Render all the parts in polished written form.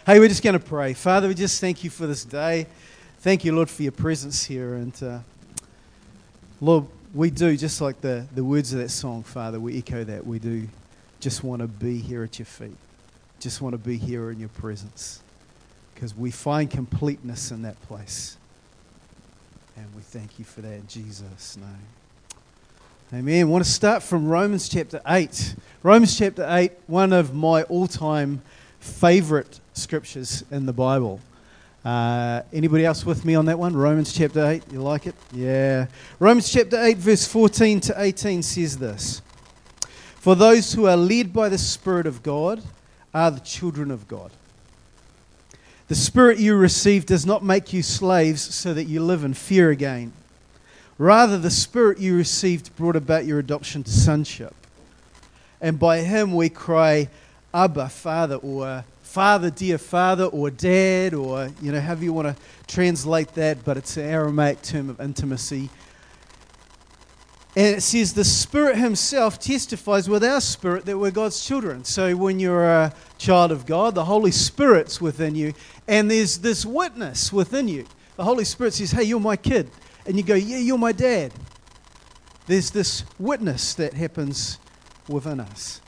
Hey, we're just going to pray. Father, we just thank you for this day. Thank you, Lord, for your presence here. And Lord, we do, just like the words of that song, Father, we echo that. We do just want to be here at your feet. Just want to be here in your presence. Because we find completeness in that place. And we thank you for that in Jesus' name. Amen. I want to start from Romans chapter 8. Romans chapter 8, one of my all-time favorite scriptures in the Bible. Anybody else with me on that one? Romans chapter 8, you like it? Yeah. Romans chapter 8 verse 14 to 18 says this. For those who are led by the Spirit of God are the children of God. The Spirit you received does not make you slaves so that you live in fear again. Rather, the Spirit you received brought about your adoption to sonship. And by him we cry, Abba, Father, or Father, dear Father, or Dad, or, however you want to translate that, but it's an Aramaic term of intimacy. And it says the Spirit himself testifies with our spirit that we're God's children. So when you're a child of God, the Holy Spirit's within you, and there's this witness within you. The Holy Spirit says, hey, you're my kid. And you go, yeah, you're my dad. There's this witness that happens within us.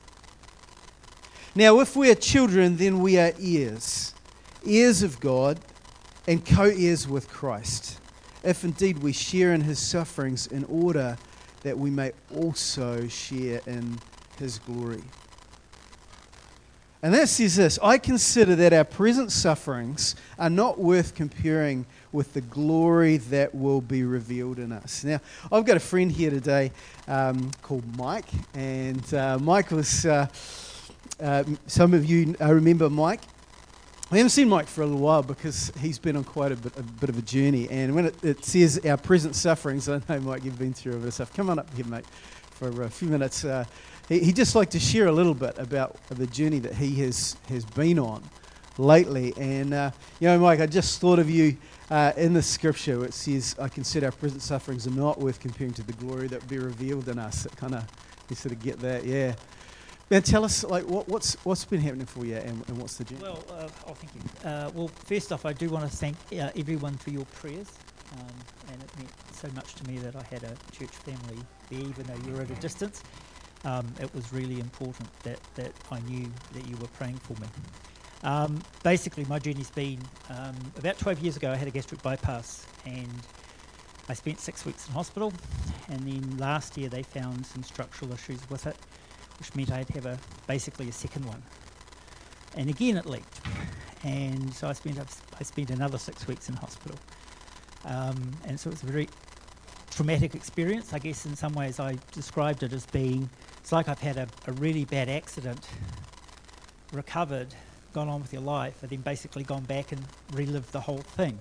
Now, if we are children, then we are heirs, heirs of God and co-heirs with Christ, if indeed we share in his sufferings in order that we may also share in his glory. And that says this, I consider that our present sufferings are not worth comparing with the glory that will be revealed in us. Now, I've got a friend here today called Mike, and Mike was... some of you remember Mike. We haven't seen Mike for a little while because he's been on quite a bit of a journey. And when it says our present sufferings, I know, Mike, you've been through a bit of stuff. Come on up here, mate, for a few minutes. He'd just like to share a little bit about the journey that he has been on lately. And, Mike, I just thought of you in the scripture. It says, I consider our present sufferings are not worth comparing to the glory that will be revealed in us. It kind of, you sort of get that, yeah. Now tell us, what's been happening for you and what's the journey? Well, thank you. Well, first off, I do want to thank everyone for your prayers, and it meant so much to me that I had a church family there, even though you were at a distance. It was really important that I knew that you were praying for me. Basically, my journey's been, about 12 years ago, I had a gastric bypass, and I spent 6 weeks in hospital, and then last year they found some structural issues with it, which meant I'd have basically a second one. And again it leaked. And so I spent another 6 weeks in hospital. And so it was a very traumatic experience. I guess in some ways I described it as being, it's like I've had a really bad accident, recovered, gone on with your life, and then basically gone back and relived the whole thing.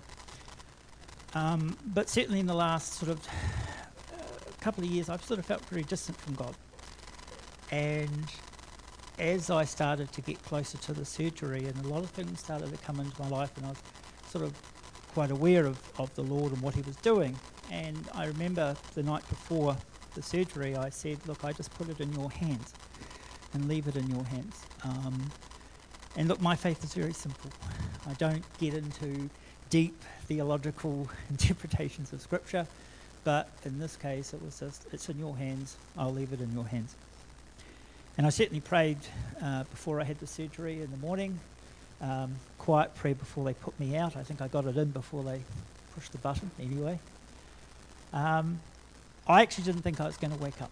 But certainly in the last sort of couple of years, I've sort of felt very distant from God. And as I started to get closer to the surgery, and a lot of things started to come into my life, and I was sort of quite aware of the Lord and what he was doing. And I remember the night before the surgery, I said, look, I just put it in your hands and leave it in your hands. And look, my faith is very simple. I don't get into deep theological interpretations of Scripture, but in this case, it was just, it's in your hands, I'll leave it in your hands. And I certainly prayed before I had the surgery in the morning, quiet prayer before they put me out. I think I got it in before they pushed the button anyway. I actually didn't think I was going to wake up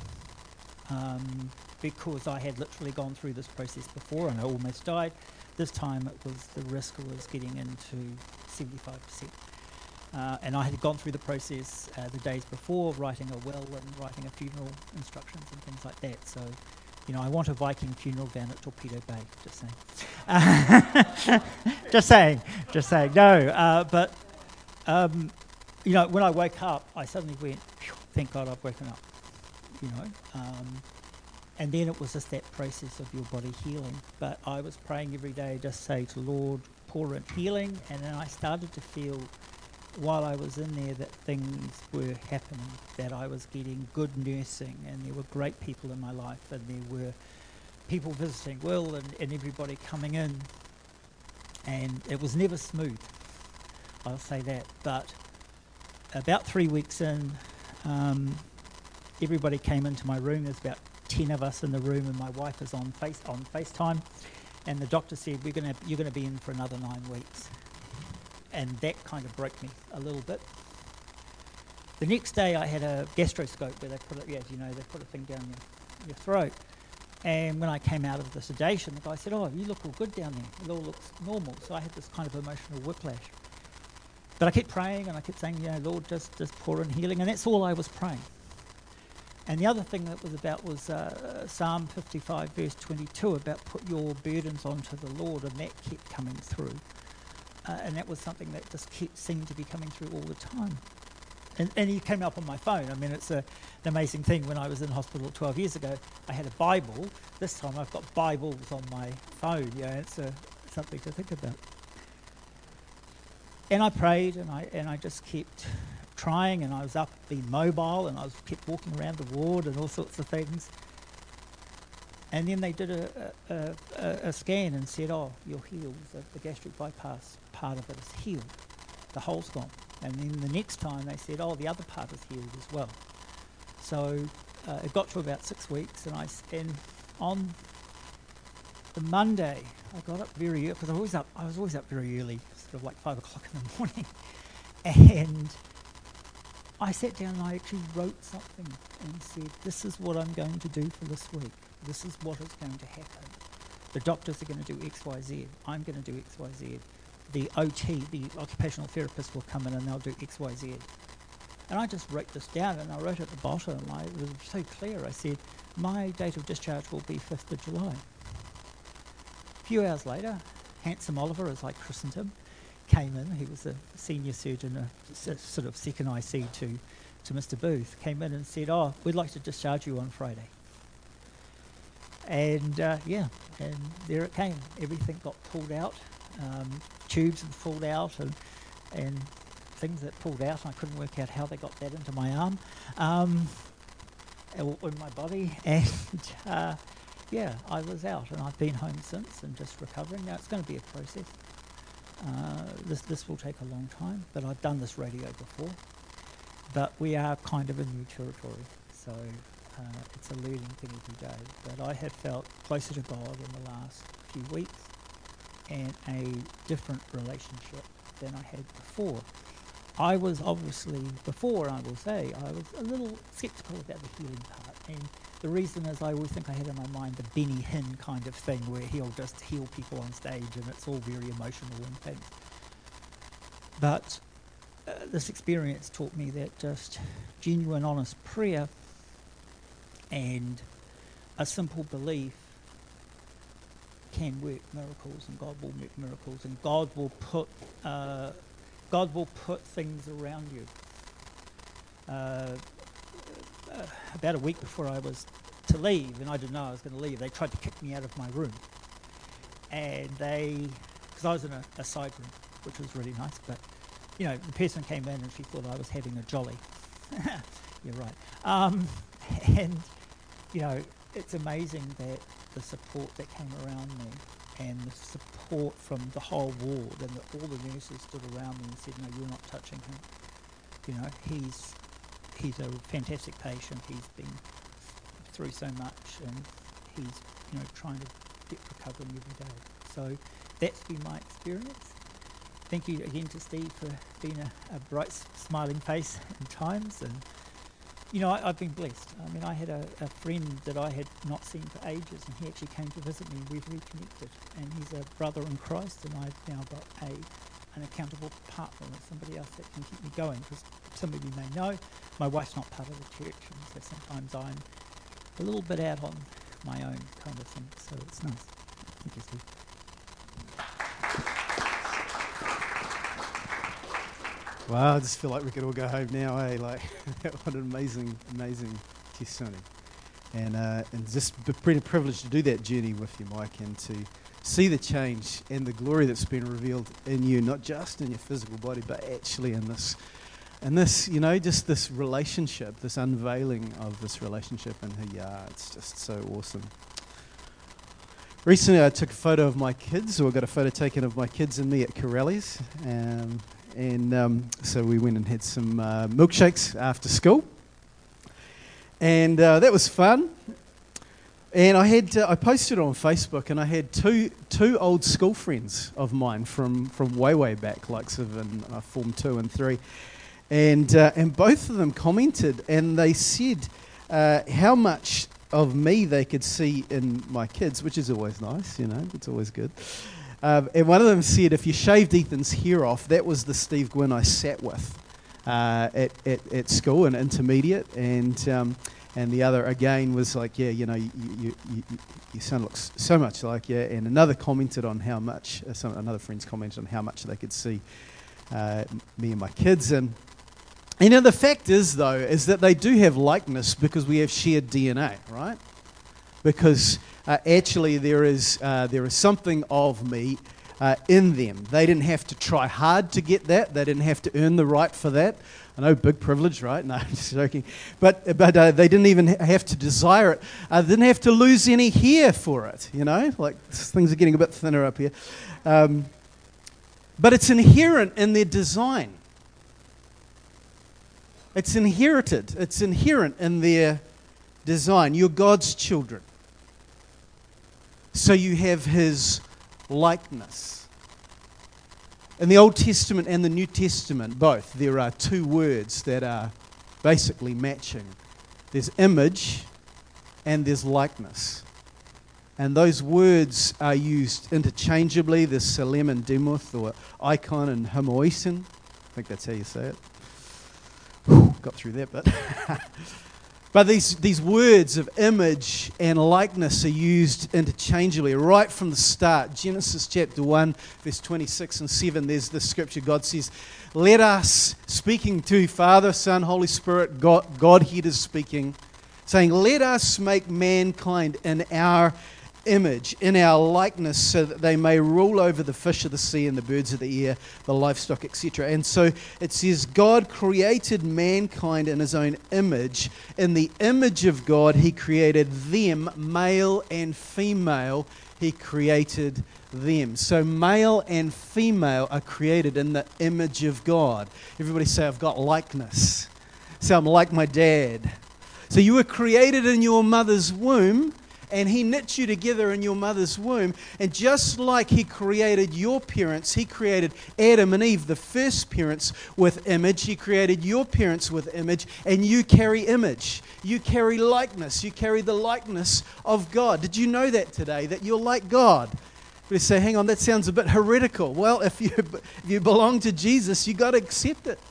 because I had literally gone through this process before and I almost died. This time it was the risk was getting into 75%. And I had gone through the process the days before, writing a will and writing a funeral instructions and things like that. So, I want a Viking funeral down at Torpedo Bay, just saying. just saying. No, but, when I woke up, I suddenly went, thank God I've woken up, and then it was just that process of your body healing. But I was praying every day, just say to Lord, pour in healing, and then I started to feel while I was in there that things were happening, that I was getting good nursing, and there were great people in my life, and there were people visiting Will and everybody coming in And it was never smooth, I'll say that. But about 3 weeks in, everybody came into my room. There's about 10 of us in the room, and my wife is on FaceTime. And the doctor said, you're going to be in for another 9 weeks. And that kind of broke me a little bit. The next day I had a gastroscope where they put a thing down your throat. And when I came out of the sedation, the guy said, "Oh, you look all good down there. It all looks normal." So I had this kind of emotional whiplash. But I kept praying and I kept saying, Lord, just pour in healing. And that's all I was praying. And the other thing that was about was Psalm 55, verse 22, about put your burdens onto the Lord, and that kept coming through. And that was something that just seemed to be coming through all the time. And he came up on my phone. I mean, it's an amazing thing. When I was in hospital 12 years ago, I had a Bible. This time I've got Bibles on my phone. It's something to think about. And I prayed, and I just kept trying, and I was up being mobile, and I kept walking around the ward and all sorts of things. And then they did a scan and said, "Oh, you're healed. The gastric bypass part of it is healed. The hole's gone." And then the next time they said, "Oh, the other part is healed as well." So it got to about 6 weeks, and on the Monday I got up very early, because I was always up very early, sort of like 5 o'clock in the morning, and I sat down and I actually wrote something and said, "This is what I'm going to do for this week. This is what is going to happen. The doctors are going to do X, Y, Z. I'm going to do X, Y, Z. The OT, the occupational therapist, will come in and they'll do X, Y, Z." And I just wrote this down, and I wrote at the bottom, it was so clear, I said, "My date of discharge will be 5th of July. A few hours later, Handsome Oliver, as I christened him, came in. He was a senior surgeon, a sort of second IC to Mr. Booth, came in and said, "Oh, we'd like to discharge you on Friday." And and there it came. Everything got pulled out. Tubes had pulled out, and things that pulled out. I couldn't work out how they got that into my arm, or in my body. And I was out, and I've been home since and just recovering. Now it's going to be a process. This will take a long time, but I've done this radio before. But we are kind of in new territory, so it's a learning thing every day. But I have felt closer to God in the last few weeks, and a different relationship than I had before. I was obviously, before, I will say, I was a little sceptical about the healing part. And the reason is I always think I had in my mind the Benny Hinn kind of thing, where he'll just heal people on stage and it's all very emotional and things. But this experience taught me that just genuine, honest prayer and a simple belief can work miracles, and God will work miracles, and God will put things around you. About a week before I was to leave, and I didn't know I was going to leave, they tried to kick me out of my room, and because I was in a side room, which was really nice, but the person came in and she thought I was having a jolly. You're right. And it's amazing that the support that came around me, and the support from the whole ward, and all the nurses stood around me and said, "No, you're not touching him. He's a fantastic patient. He's been through so much, and he's trying to get recovering every day." So that's been my experience. Thank you again to Steve for being a bright, smiling face in times, and I've been blessed. I mean, I had a friend that I had not seen for ages, and he actually came to visit me. We've reconnected, and he's a brother in Christ, and I've now got an accountable partner, and somebody else that can keep me going. Because some of you may know, my wife's not part of the church, and so sometimes I'm a little bit out on my own kind of thing. So it's nice. Thank you, Steve. Wow, I just feel like we could all go home now, eh? Like, what an amazing testimony. And just pretty privileged to do that journey with you, Mike, and to see the change and the glory that's been revealed in you, not just in your physical body, but actually in this, just this relationship, this unveiling of this relationship and who you are. It's just so awesome. Recently, I took a photo of my kids, or got a photo taken of my kids and me at Corelli's. So we went and had some milkshakes after school. And that was fun. And I posted on Facebook, and I had two old school friends of mine from way back, like sort of in Form 2 and 3. And both of them commented, and they said how much of me they could see in my kids, which is always nice, it's always good. And one of them said, if you shaved Ethan's hair off, that was the Steve Gwynn I sat with at school and intermediate. And the other, again, was like, yeah, your son looks so much like you. And another commented on how much, another friend's commented on how much they could see me and my kids. And the fact is, though, is that they do have likeness because we have shared DNA, right? Because actually there is something of me in them. They didn't have to try hard to get that. They didn't have to earn the right for that. I know, big privilege, right? No, I'm just joking. But they didn't even have to desire it. They didn't have to lose any hair for it, Like, things are getting a bit thinner up here. But it's inherent in their design. It's inherited. It's inherent in their design. You're God's children. So you have His likeness. In the Old Testament and the New Testament, both, there are two words that are basically matching. There's image and there's likeness. And those words are used interchangeably. There's Selem and Demuth, or icon and homoisin. I think that's how you say it. Whew, got through that bit. But these words of image and likeness are used interchangeably right from the start. Genesis chapter 1, verse 26 and 7, there's this scripture. God says, let us, speaking to Father, Son, Holy Spirit, Godhead is speaking, saying, let us make mankind in our image, in our likeness, so that they may rule over the fish of the sea and the birds of the air, the livestock, etc. And so it says God created mankind in His own image. In the image of God, He created them, male and female. He created them. So male and female are created in the image of God. Everybody say, I've got likeness. Say, I'm like my dad. So you were created in your mother's womb, and He knit you together in your mother's womb. And just like He created your parents, He created Adam and Eve, the first parents, with image. He created your parents with image, and you carry image. You carry likeness. You carry the likeness of God. Did you know that today, that you're like God? We say, hang on, that sounds a bit heretical. Well, if you belong to Jesus, you got to accept it.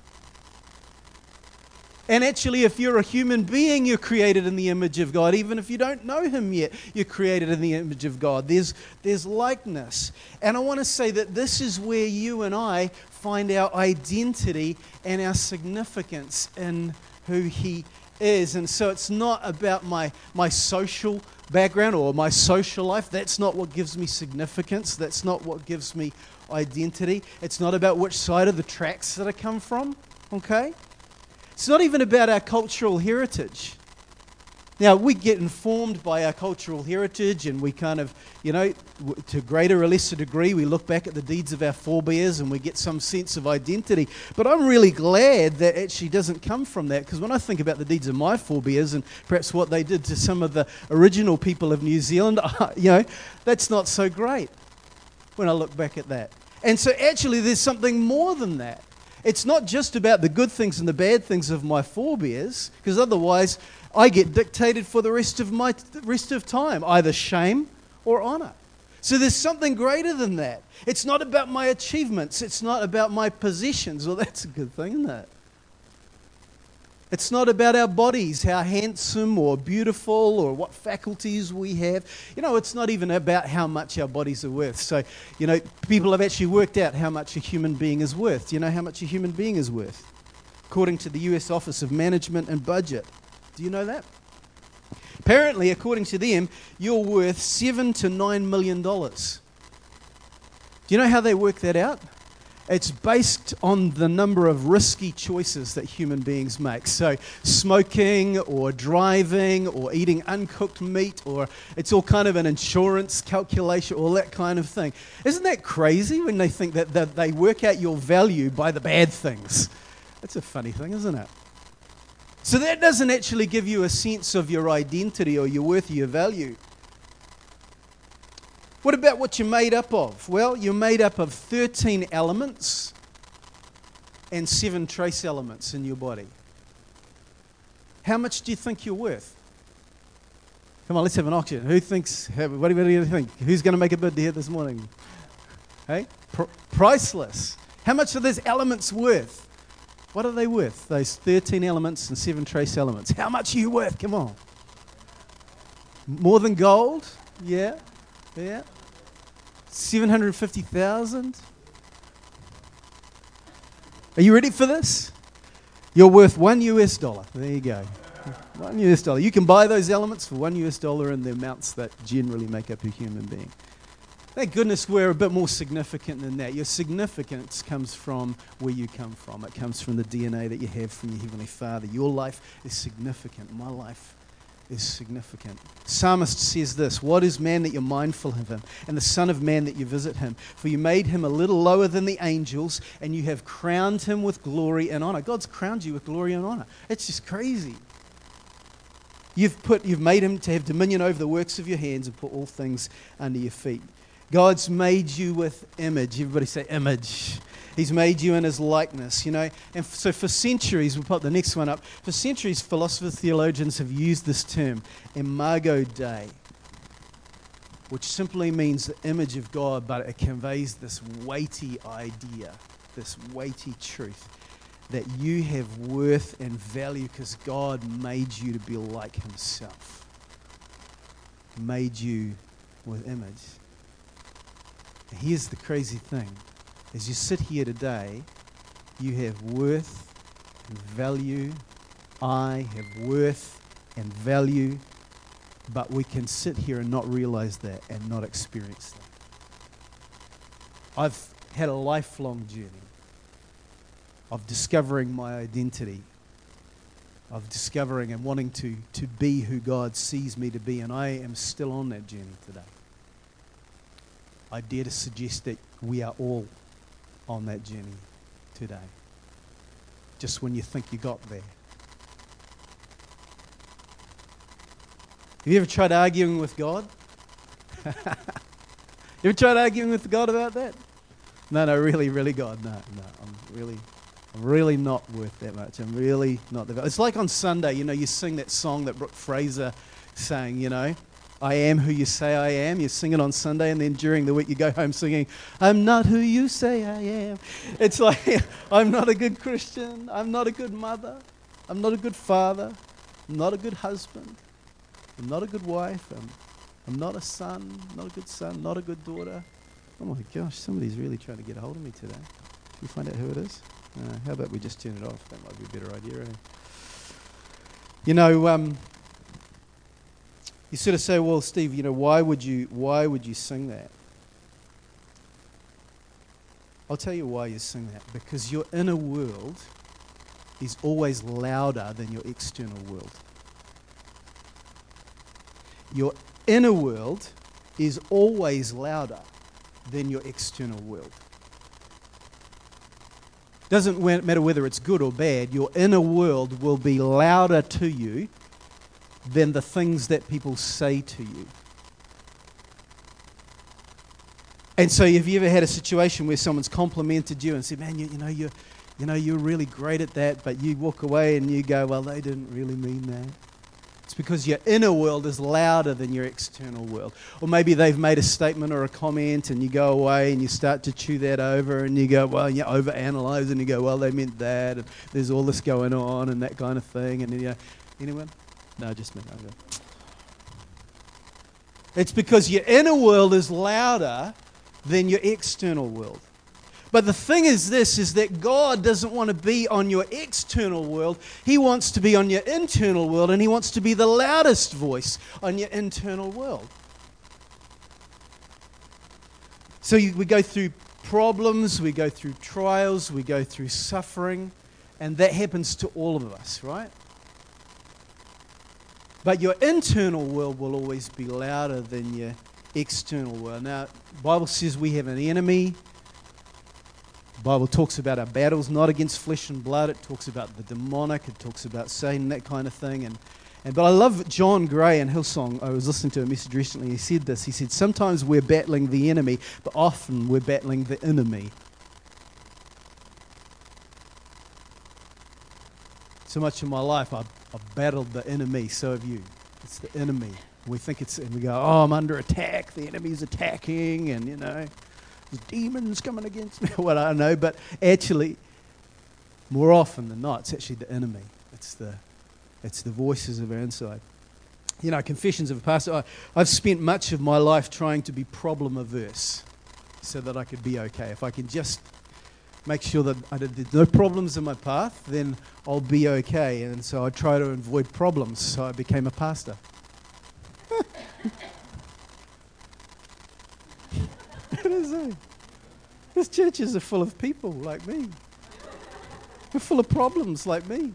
And actually, if you're a human being, you're created in the image of God. Even if you don't know Him yet, you're created in the image of God. There's likeness. And I want to say that this is where you and I find our identity and our significance in who He is. And so it's not about my social background or my social life. That's not what gives me significance. That's not what gives me identity. It's not about which side of the tracks that I come from, okay? It's not even about our cultural heritage. Now, we get informed by our cultural heritage, and we kind of, to greater or lesser degree, we look back at the deeds of our forebears and we get some sense of identity. But I'm really glad that actually doesn't come from that, because when I think about the deeds of my forebears and perhaps what they did to some of the original people of New Zealand, that's not so great when I look back at that. And so actually there's something more than that. It's not just about the good things and the bad things of my forebears, because otherwise I get dictated for the rest of time, either shame or honor. So there's something greater than that. It's not about my achievements. It's not about my possessions. Well, that's a good thing, isn't it? It's not about our bodies, how handsome or beautiful or what faculties we have. It's not even about how much our bodies are worth. So, people have actually worked out how much a human being is worth. Do you know how much a human being is worth? According to the US Office of Management and Budget. Do you know that? Apparently, according to them, you're worth $7 to $9 million. Do you know how they work that out? It's based on the number of risky choices that human beings make. So smoking or driving or eating uncooked meat, or it's all kind of an insurance calculation, all that kind of thing. Isn't that crazy when they think that they work out your value by the bad things? That's a funny thing, isn't it? So that doesn't actually give you a sense of your identity or your worth or your value. What about what you're made up of? Well, you're made up of 13 elements and 7 trace elements in your body. How much do you think you're worth? Come on, let's have an auction. What do you think? Who's going to make a bid here this morning? Hey? Priceless. How much are those elements worth? What are they worth? Those 13 elements and 7 trace elements. How much are you worth? Come on. More than gold? Yeah. 750,000. Are you ready for this? You're worth $1. There you go. $1. You can buy those elements for $1 in the amounts that generally make up a human being. Thank goodness we're a bit more significant than that. Your significance comes from where you come from. It comes from the DNA that you have from your Heavenly Father. Your life is significant. My life is significant. Psalmist says this, "What is man that you're mindful of him, and the Son of Man that you visit him? For you made him a little lower than the angels, and you have crowned him with glory and honor." God's crowned you with glory and honor. It's just crazy. You've made him to have dominion over the works of your hands and put all things under your feet. God's made you with image. Everybody say image. He's made you in his likeness, you know. And so for centuries, we'll put the next one up. For centuries, philosophers, theologians have used this term, imago Dei, which simply means the image of God, but it conveys this weighty idea, this weighty truth, that you have worth and value because God made you to be like himself. Made you with image. Here's the crazy thing. As you sit here today, you have worth and value. I have worth and value. But we can sit here and not realize that and not experience that. I've had a lifelong journey of discovering my identity, of discovering and wanting to be who God sees me to be, and I am still on that journey today. I dare to suggest that we are all on that journey today. Just when you think you got there. Have you ever tried arguing with God? You ever tried arguing with God about that? No, really, God, no. I'm really not worth that much. I'm really not that. It's like on Sunday, you know, you sing that song that Brooke Fraser sang, you know, I am who you say I am. You sing it on Sunday, and then during the week you go home singing, I'm not who you say I am. It's like, I'm not a good Christian. I'm not a good mother. I'm not a good father. I'm not a good husband. I'm not a good wife. I'm not a son. Not a good son. Not a good daughter. Oh my gosh, somebody's really trying to get a hold of me today. Can you find out who it is? How about we just turn it off? That might be a better idea. Eh? You know, you sort of say, well, Steve, you know, why would you sing that? I'll tell you why you sing that. Because your inner world is always louder than your external world. Your inner world is always louder than your external world. Doesn't matter whether it's good or bad, your inner world will be louder to you than the things that people say to you. And so have you ever had a situation where someone's complimented you and said, man, you're really great at that, but you walk away and you go, well, they didn't really mean that. It's because your inner world is louder than your external world. Or maybe they've made a statement or a comment and you go away and you start to chew that over and you go, well, you overanalyze and you go, well, they meant that and there's all this going on and that kind of thing. And then you go, anyone? No, just me. Okay. It's because your inner world is louder than your external world. But the thing is this, is that God doesn't want to be on your external world. He wants to be on your internal world, and he wants to be the loudest voice on your internal world. So we go through problems, we go through trials, we go through suffering, and that happens to all of us, right? But your internal world will always be louder than your external world. Now, the Bible says we have an enemy. The Bible talks about our battles not against flesh and blood. It talks about the demonic. It talks about Satan, that kind of thing. But I love John Gray in Hillsong. I was listening to a message recently. He said this. He said, sometimes we're battling the enemy, but often we're battling the enemy. So much of my life, I've battled the enemy. So have you. It's the enemy. We think and we go, oh, I'm under attack. The enemy's attacking, and there's demons coming against me. Well, I don't know, but actually, more often than not, it's actually the enemy. It's the voices of our inside. Confessions of a Pastor. I've spent much of my life trying to be problem averse so that I could be okay. If I can just make sure that there's no problems in my path, then I'll be okay. And so I try to avoid problems. So I became a pastor. It is. These churches are full of people like me. They're full of problems like me.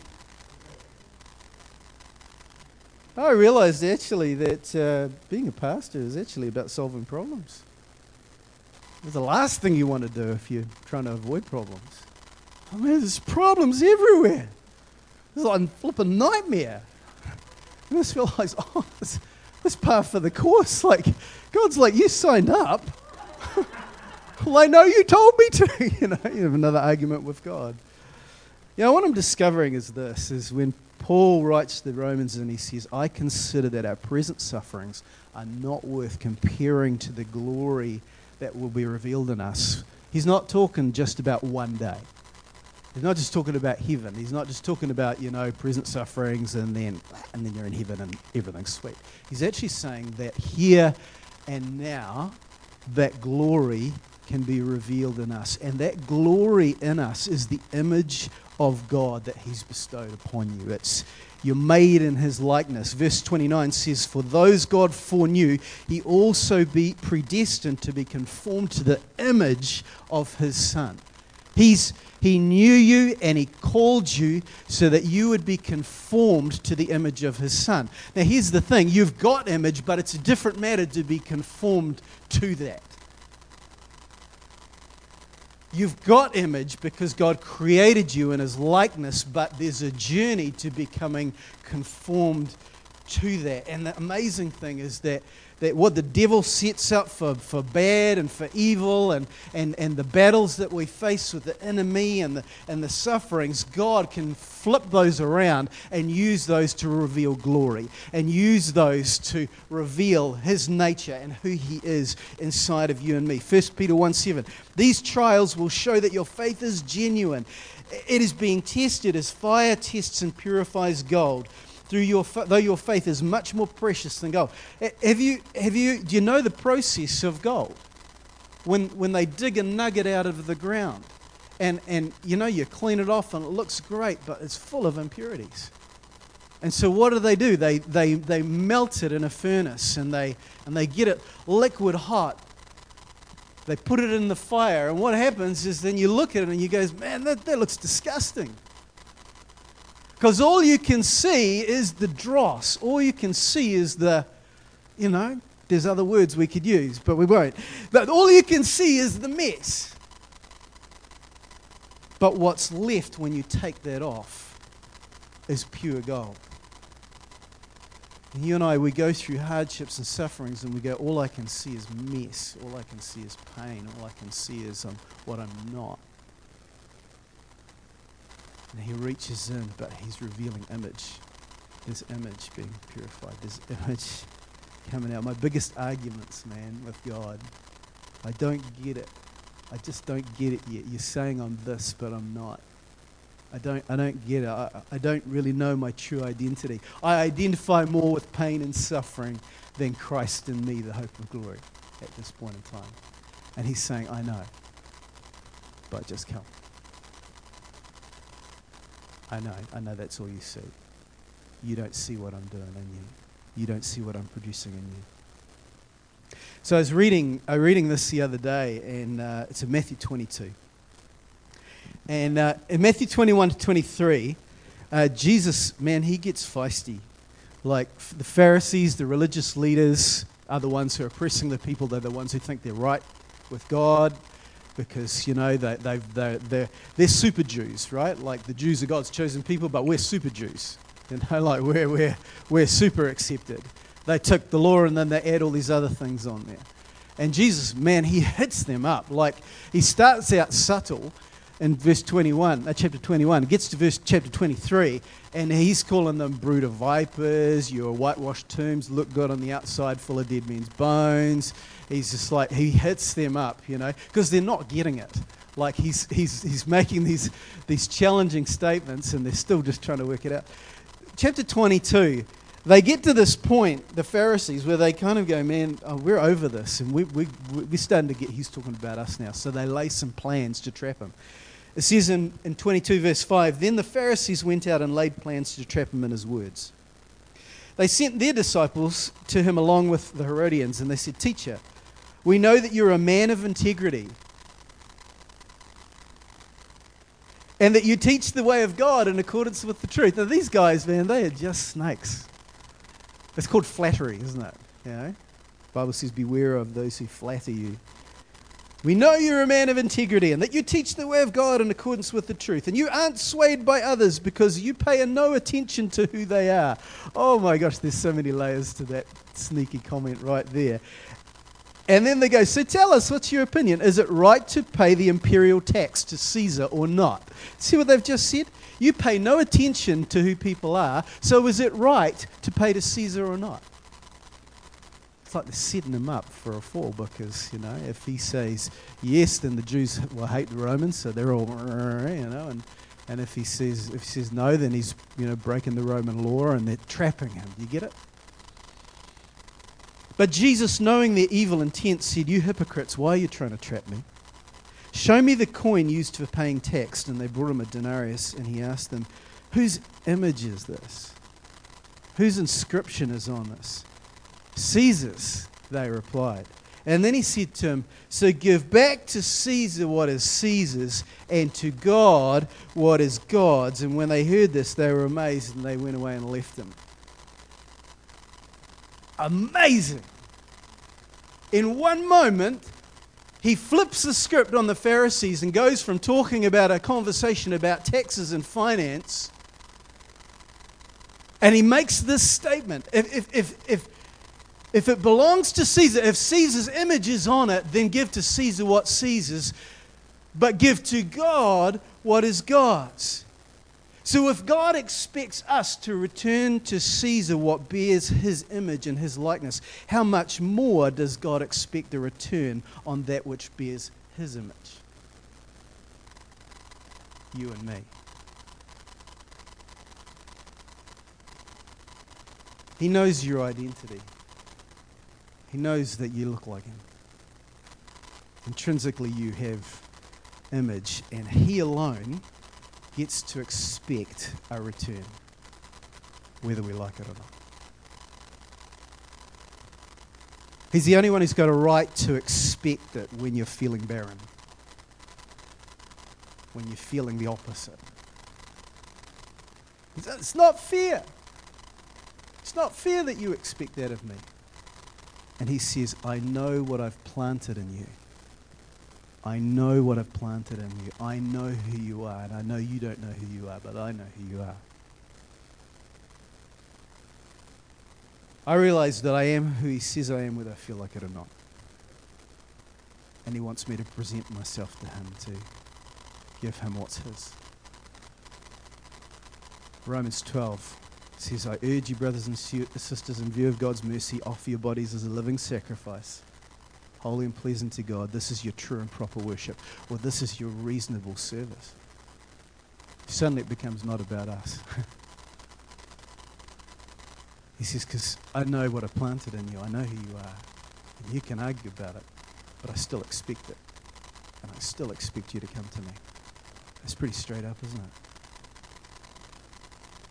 I realized actually that being a pastor is actually about solving problems. It's the last thing you want to do if you're trying to avoid problems. I mean, there's problems everywhere. It's like a flipping nightmare. You just realize, this part for the course. Like, God's like, you signed up. Well, I know you told me to. You have another argument with God. What I'm discovering is this, is when Paul writes to the Romans and he says, I consider that our present sufferings are not worth comparing to the glory that will be revealed in us. He's not talking just about one day. He's not just talking about heaven. He's not just talking about, present sufferings and then you're in heaven and everything's sweet. He's actually saying that here and now, that glory can be revealed in us. And that glory in us is the image of God that he's bestowed upon you. You're made in his likeness. Verse 29 says, for those God foreknew, he also be predestined to be conformed to the image of his Son. He knew you and he called you so that you would be conformed to the image of his Son. Now here's the thing, you've got image, but it's a different matter to be conformed to that. You've got image because God created you in his likeness, but there's a journey to becoming conformed to that. And the amazing thing is that what the devil sets up for bad and for evil and the battles that we face with the enemy and the sufferings, God can flip those around and use those to reveal glory and use those to reveal his nature and who he is inside of you and me. 1 Peter 1:7. These trials will show that your faith is genuine. It is being tested as fire tests and purifies gold. Though your faith is much more precious than gold. Do you know the process of gold? When they dig a nugget out of the ground and you clean it off and it looks great, but it's full of impurities. And so what do? They melt it in a furnace and they get it liquid hot. They put it in the fire, and what happens is then you look at it and you go, man, that looks disgusting. Because all you can see is the dross. All you can see is there's other words we could use, but we won't. But all you can see is the mess. But what's left when you take that off is pure gold. And you and I, we go through hardships and sufferings and we go, all I can see is mess. All I can see is pain. All I can see is what I'm not. And he reaches in, but he's revealing image. There's image being purified. There's image coming out. My biggest arguments, man, with God, I don't get it. I just don't get it yet. You're saying I'm this, but I'm not. I don't get it. I don't really know my true identity. I identify more with pain and suffering than Christ in me, the hope of glory, at this point in time. And he's saying, I know, but just come. I know that's all you see. You don't see what I'm doing in you. You don't see what I'm producing in you. So I was reading this the other day, and it's in Matthew 22. And in Matthew 21 to 23, Jesus, man, he gets feisty. Like the Pharisees, the religious leaders are the ones who are oppressing the people. They're the ones who think they're right with God because, you know, they're super Jews, right? Like the Jews are God's chosen people, but we're super Jews. You know, like we're super accepted. They took the law and then they add all these other things on there. And Jesus, man, he hits them up. Like he starts out subtle in chapter 21, gets to chapter 23, and he's calling them brood of vipers, your whitewashed tombs look good on the outside, full of dead men's bones. He's just like, he hits them up, you know, because they're not getting it. Like he's making these challenging statements, and they're still just trying to work it out. Chapter 22, they get to this point, the Pharisees, where they kind of go, man, we're over this, and we're starting to get, he's talking about us now. So they lay some plans to trap him. It says in 22 verse 5, then the Pharisees went out and laid plans to trap him in his words. They sent their disciples to him along with the Herodians, and they said, Teacher, we know that you're a man of integrity, and that you teach the way of God in accordance with the truth. Now these guys, man, they are just snakes. It's called flattery, isn't it? You know, the Bible says, beware of those who flatter you. We know you're a man of integrity and that you teach the way of God in accordance with the truth. And you aren't swayed by others because you pay no attention to who they are. Oh my gosh, there's so many layers to that sneaky comment right there. And then they go, so tell us, what's your opinion? Is it right to pay the imperial tax to Caesar or not? See what they've just said? You pay no attention to who people are, so is it right to pay to Caesar or not? It's like they're setting him up for a fall because, you know, if he says yes, then the Jews will hate the Romans, so they're all, you know, and if he says no, then he's, you know, breaking the Roman law and they're trapping him. You get it? But Jesus, knowing their evil intent, said, you hypocrites, why are you trying to trap me? Show me the coin used for paying tax. And they brought him a denarius, and he asked them, whose image is this? Whose inscription is on this? Caesar's, they replied. And then he said to him, so give back to Caesar what is Caesar's, and to God what is God's. And when they heard this, they were amazed, and they went away and left him. Amazing. In one moment, he flips the script on the Pharisees and goes from talking about a conversation about taxes and finance, and he makes this statement. If it belongs to Caesar, if Caesar's image is on it, then give to Caesar what Caesar's, but give to God what is God's. So if God expects us to return to Caesar what bears his image and his likeness, how much more does God expect a return on that which bears his image? You and me. He knows your identity. He knows that you look like him. Intrinsically you have image, and he alone gets to expect a return, whether we like it or not. He's the only one who's got a right to expect it when you're feeling barren, when you're feeling the opposite. It's not fair. It's not fair that you expect that of me. And he says, I know what I've planted in you. I know what I've planted in you. I know who you are, and I know you don't know who you are, but I know who you are. I realize that I am who he says I am, whether I feel like it or not. And he wants me to present myself to him, to give him what's his. Romans 12 says, I urge you, brothers and sisters, in view of God's mercy, offer your bodies as a living sacrifice, holy and pleasing to God. This is your true and proper worship, or this is your reasonable service. Suddenly it becomes not about us. He says, because I know what I planted in you. I know who you are. And you can argue about it, but I still expect it. And I still expect you to come to me. That's pretty straight up, isn't it?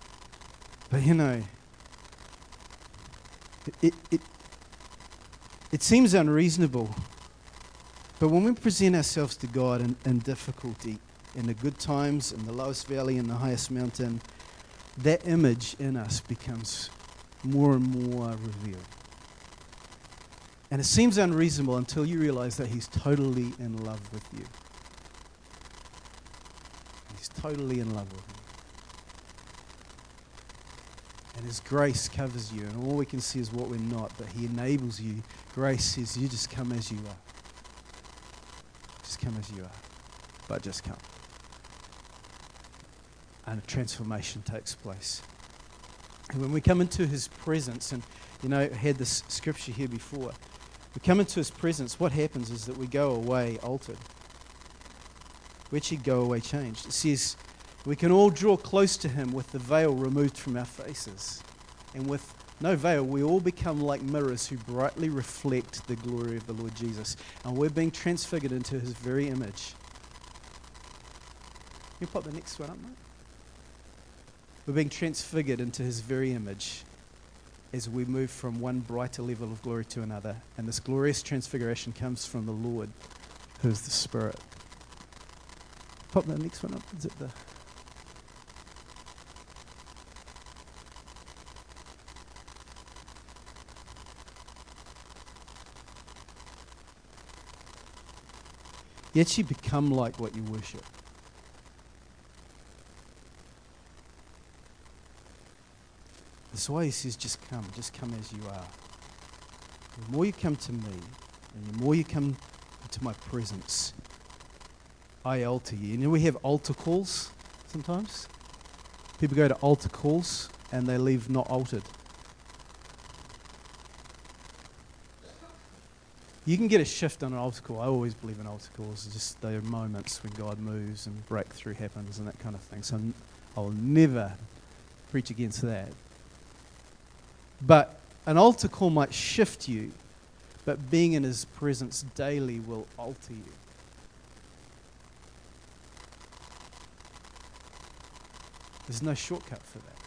But you know, It seems unreasonable, but when we present ourselves to God in difficulty, in the good times, in the lowest valley, in the highest mountain, that image in us becomes more and more revealed. And it seems unreasonable until you realize that He's totally in love with you. He's totally in love with you. And His grace covers you, and all we can see is what we're not, but He enables you. Grace says, you just come as you are. Just come as you are. But just come. And a transformation takes place. And when we come into His presence, and I had this scripture here before, we come into His presence, what happens is that we go away altered. We actually go away changed. It says we can all draw close to Him with the veil removed from our faces. And with no veil, we all become like mirrors who brightly reflect the glory of the Lord Jesus. And we're being transfigured into His very image. Can you pop the next one up, mate? We're being transfigured into His very image as we move from one brighter level of glory to another. And this glorious transfiguration comes from the Lord, who is the Spirit. Pop the next one up. Is it the... You actually become like what you worship. That's why He says, just come as you are. The more you come to me, and the more you come into my presence, I alter you. You know, we have altar calls sometimes. People go to altar calls and they leave not altered. You can get a shift on an altar call. I always believe in altar calls. It's just there are moments when God moves and breakthrough happens and that kind of thing. So I'll never preach against that. But an altar call might shift you, but being in His presence daily will alter you. There's no shortcut for that.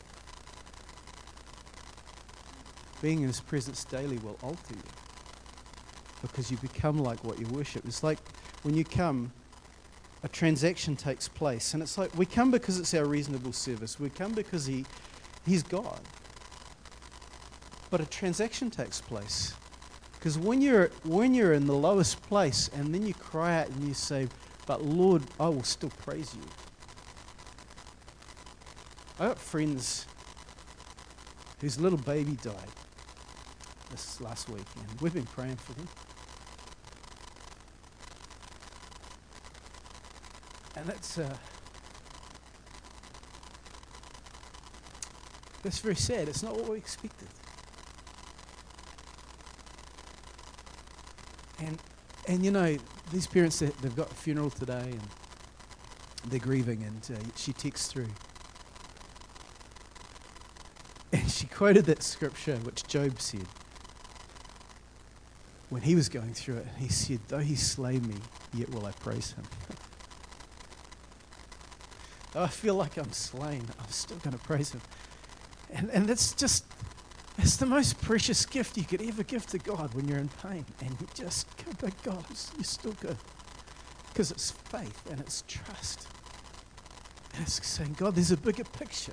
Being in His presence daily will alter you because you become like what you worship. It's like when you come, a transaction takes place, and it's like we come because it's our reasonable service. We come because He's God. But a transaction takes place. Because when you're in the lowest place and then you cry out and you say, but Lord, I will still praise you. I got friends whose little baby died this last week, and we've been praying for them. And that's very sad. It's not what we expected. And you know, these parents, they've got a funeral today and they're grieving, and she texts through. And she quoted that scripture which Job said when he was going through it. He said, though He slay me, yet will I praise Him. Though I feel like I'm slain, I'm still going to praise Him. And that's it's the most precious gift you could ever give to God when you're in pain. And you just go, but God, you're still good. Because it's faith and it's trust. And it's saying, God, there's a bigger picture.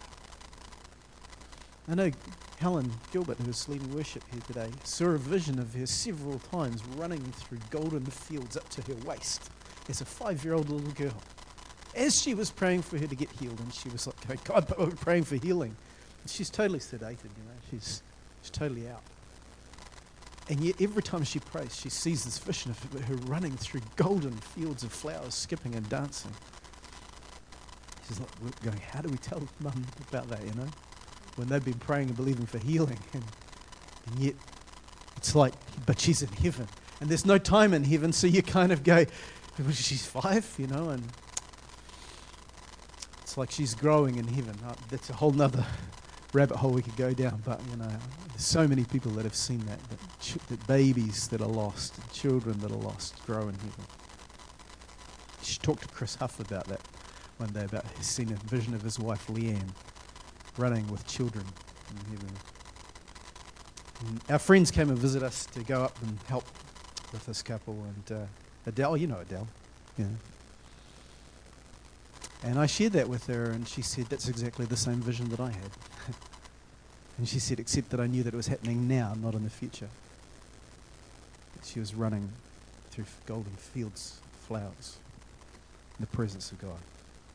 I know Helen Gilbert, who was leading worship here today, saw a vision of her several times running through golden fields up to her waist as a 5-year-old little girl. As she was praying for her to get healed, and she was like, going, God, but we're praying for healing. And she's totally sedated, she's totally out. And yet every time she prays, she sees this vision of her running through golden fields of flowers, skipping and dancing. She's like going, how do we tell Mum about that, when they've been praying and believing for healing? And yet it's like, but she's in heaven. And there's no time in heaven, so you kind of go, well, she's 5, and it's like she's growing in heaven. That's a whole nother rabbit hole we could go down, but there's so many people that have seen that babies that are lost, and children that are lost grow in heaven. She talked to Chris Huff about that one day, about he's seen a vision of his wife Leanne running with children in heaven. And our friends came and visit us to go up and help with this couple. And Adele, you know Adele. Yeah. And I shared that with her, and she said, that's exactly the same vision that I had. And she said, except that I knew that it was happening now, not in the future. She was running through golden fields of flowers in the presence of God.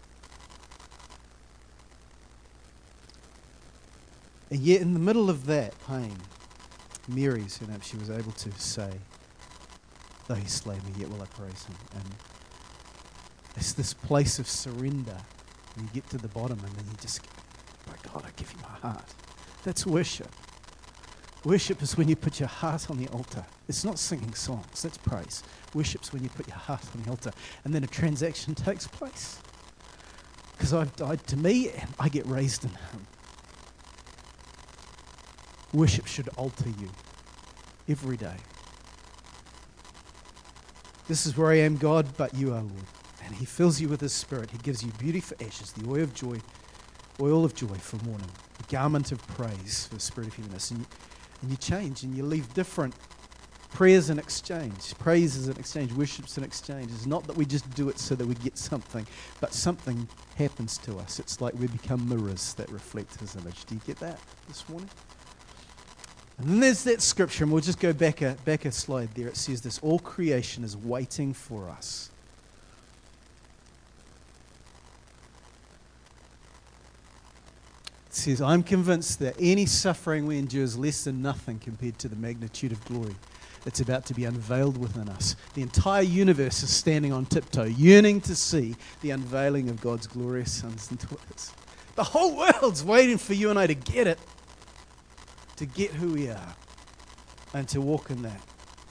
And yet in the middle of that pain, Mary's, she was able to say, though he slay me, yet will I praise him. And it's this place of surrender. And you get to the bottom and then you just go, by God, I give you my heart. That's worship. Worship is when you put your heart on the altar. It's not singing songs, that's praise. Worship's when you put your heart on the altar and then a transaction takes place. Because I've died to me and I get raised in him. Worship should alter you every day. This is where I am, God, but you are Lord. And he fills you with his spirit. He gives you beauty for ashes, the oil of joy for mourning, the garment of praise for the spirit of heaviness. And you change and you leave different. Prayers in exchange. Praise is an exchange. Worship's an exchange. It's not that we just do it so that we get something, but something happens to us. It's like we become mirrors that reflect his image. Do you get that this morning? And then there's that scripture, and we'll just go back a slide there. It says this, all creation is waiting for us. It says, I'm convinced that any suffering we endure is less than nothing compared to the magnitude of glory that's about to be unveiled within us. The entire universe is standing on tiptoe, yearning to see the unveiling of God's glorious sons and daughters. The whole world's waiting for you and I to get it, to get who we are, and to walk in that.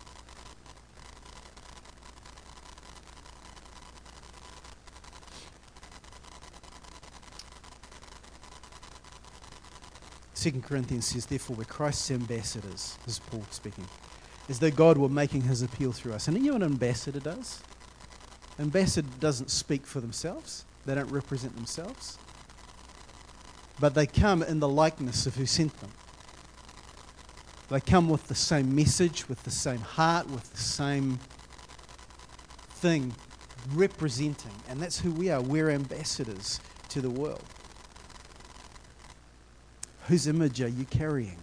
Second Corinthians says, therefore, we're Christ's ambassadors, this is Paul speaking, as though God were making his appeal through us. And you know what an ambassador does? An ambassador doesn't speak for themselves. They don't represent themselves. But they come in the likeness of who sent them. They come with the same message, with the same heart, with the same thing representing. And that's who we are. We're ambassadors to the world. Whose image are you carrying?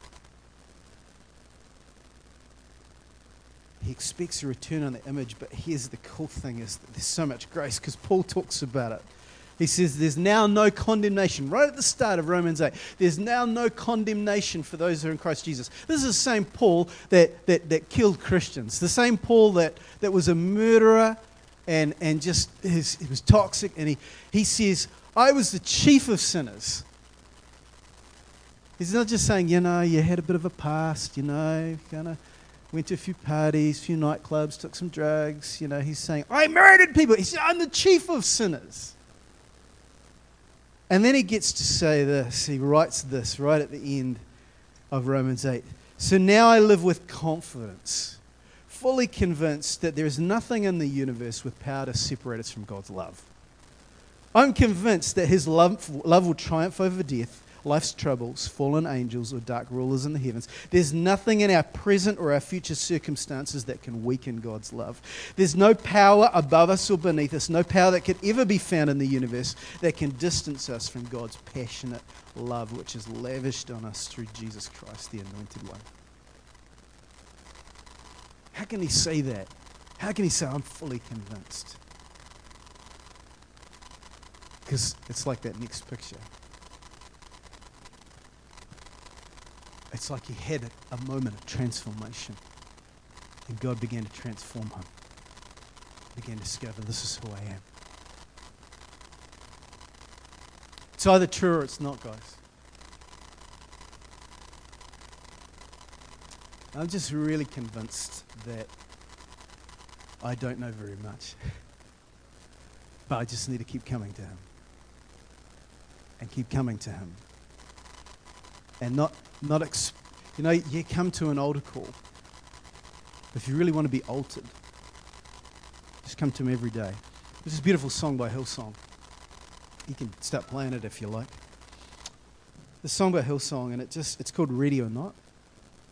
He expects a return on the image, but here's the cool thing is that there's so much grace because Paul talks about it. He says there's now no condemnation. Right at the start of Romans 8, there's now no condemnation for those who are in Christ Jesus. This is the same Paul that killed Christians. The same Paul that was a murderer and just he was toxic. And he says, I was the chief of sinners. He's not just saying, you had a bit of a past, kind of went to a few parties, a few nightclubs, took some drugs. He's saying, I murdered people. He said, I'm the chief of sinners. And then he gets to say this. He writes this right at the end of Romans 8. So now I live with confidence, fully convinced that there is nothing in the universe with power to separate us from God's love. I'm convinced that his love will triumph over death, life's troubles, fallen angels, or dark rulers in the heavens. There's nothing in our present or our future circumstances that can weaken God's love. There's no power above us or beneath us, no power that could ever be found in the universe that can distance us from God's passionate love, which is lavished on us through Jesus Christ, the Anointed One. How can he say that? How can he say, I'm fully convinced? Because it's like that next picture. It's like he had a moment of transformation. And God began to transform him. He began to discover, this is who I am. It's either true or it's not, guys. I'm just really convinced that I don't know very much. But I just need to keep coming to him. And keep coming to him. And you come to an altar call. If you really want to be altered, just come to him every day. This is a beautiful song by Hillsong. You can start playing it if you like. The song by Hillsong, and it's called Ready or Not.